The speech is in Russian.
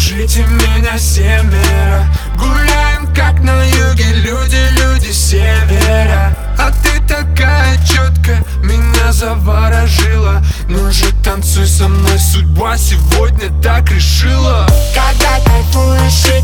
Ждите меня семеро. Гуляем как на юге, люди севера. А ты такая четкая, меня заворожила. Ну же танцуй со мной, судьба сегодня так решила. Когда кайфуешь и